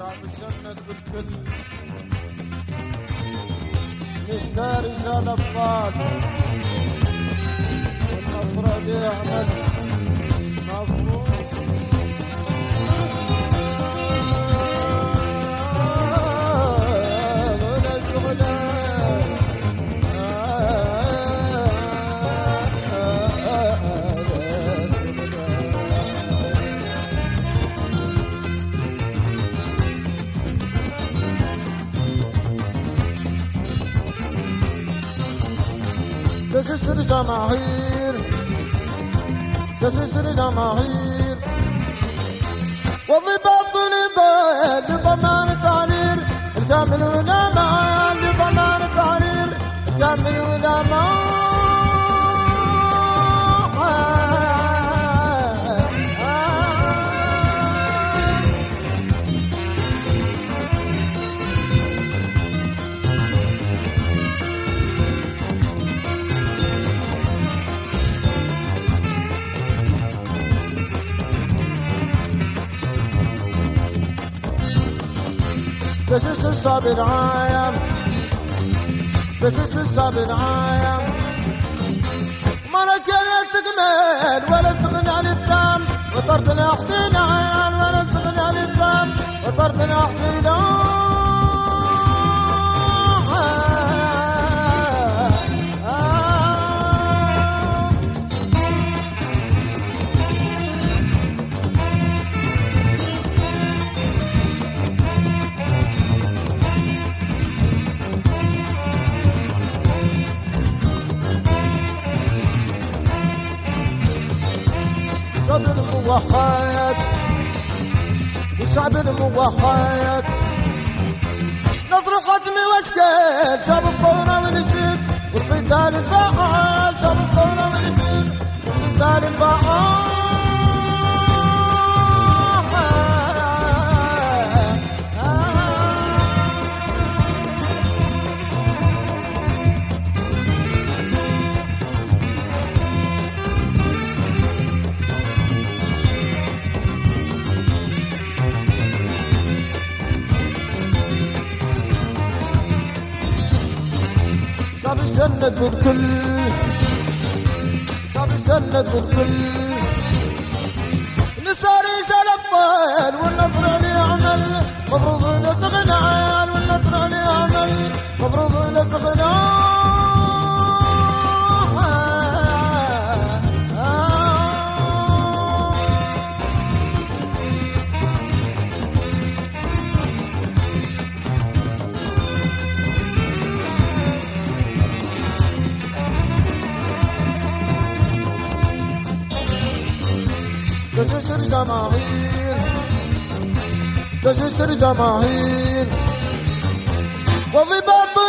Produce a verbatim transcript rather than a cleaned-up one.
شعب الجنة بالكل لسه رجال أبطال والنصر بيعمل مفروض تسسر جماهير تسسر جماهير والضباط لضال لضمان التعرير الكامل والأمان لضمان التعرير الكامل والأمان تسس الصابر عايم تسس الصابر عايم مركل يستكمل ولا استغنى عن التام وطردنا اختنا عيال ولا استغنى عن التام وطردنا اختنا الشعب الموحد والشعب الموحد نصر حتمي واشكال شعب الثورة والنسيج والقتال الفعال شعب الثورة والنسيج والقتال الفعال شعب الجنة بالكل شعب الجنة بالكل نسار رجال أبطال والنصر عليه عمل مفروض لا تغنى عيال والنصر عليه عمل مفروض لا تغنى تسسر جماهير تسسر جماهير وضباط